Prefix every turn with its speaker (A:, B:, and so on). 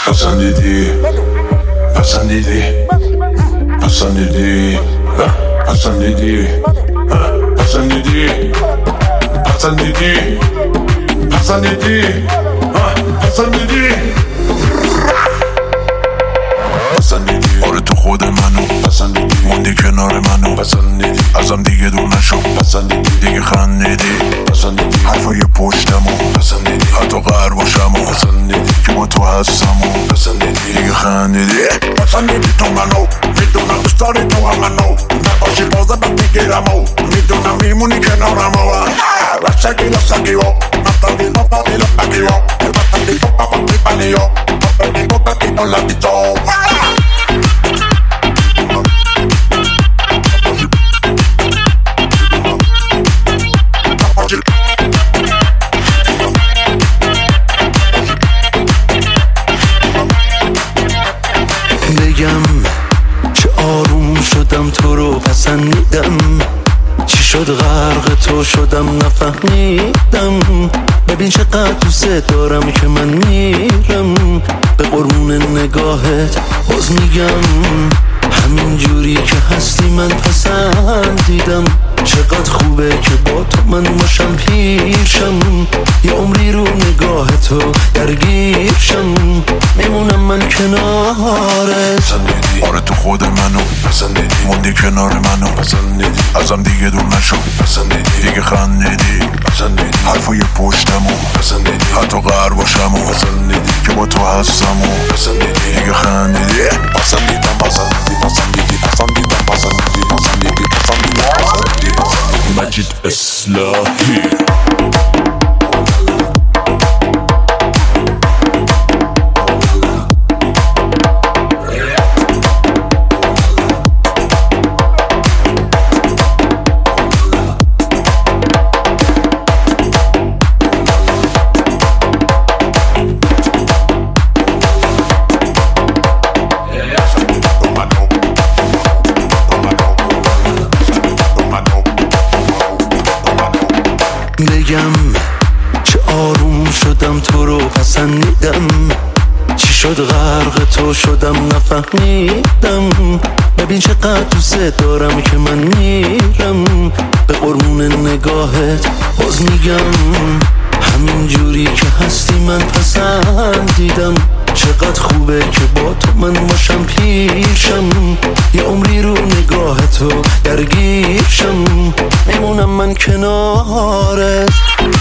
A: پسندیدی پسندیدی پسندیدی پسندیدی پسندیدی پسندیدی پسندیدی پسندیدی پسندیدی آره تو خود منو پسندیدی موندی کنار منو پسندیدی ازم دیگه دور نشو پسندیدی دیگه خندیدی پسندیدی حرفای پشتمو پسندیدی حتی غر باشمو پسندیدی که با تو هستمو پسندیدی دیگه خندیدی پسندیدی تو منو میدونم دوست داری تو هم منو نباشی بازم میگیرمو میدونم میمونی کنارمو رسگی رسگیو نفتادی نفتادی لفتگیو البتندی تو پاپا میپنیو نفتادی بودتی تو لبیتو
B: بگم چه آروم شدم تو رو پسندیدم چی شد غرق تو شدم نفهمیدم ببین چقدر دوست دارم که من میرم به قربون نگاهت باز میگم همین جوری که هستی من پسندیدم چقدر خوبه که با تو من باشم پیشم یه عمری رو نگاه تو درگیرشم میمونم من کنارت
A: پسندیدی آره تو خود منو پسندیدی موندی کنار منو پسندیدی ازم دیگه دور نشو پسندیدی دیگه خندیدی پسندیدی حرفای پشتمو پسندیدی حتی غر باشمو پسندیدی که با تو هستمو پسندیدی دیگه خندیدی پسندیدم پسندیدی پسندیدی پسندیدم پسندیدی پسندیدی پسندیدی مجید اصلاحی
B: بگم چه آروم شدم تو رو پسندیدم چی شد غرق تو شدم نفهمیدم ببین چقدر دوست دارم که من میرم به قربون نگاهت باز میگم همین جوری که هستی من پسندیدم چقدر خوبه که با تو من باشم پیشم یه عمری رو نگاه تو درگیرشم میمونم من کنارت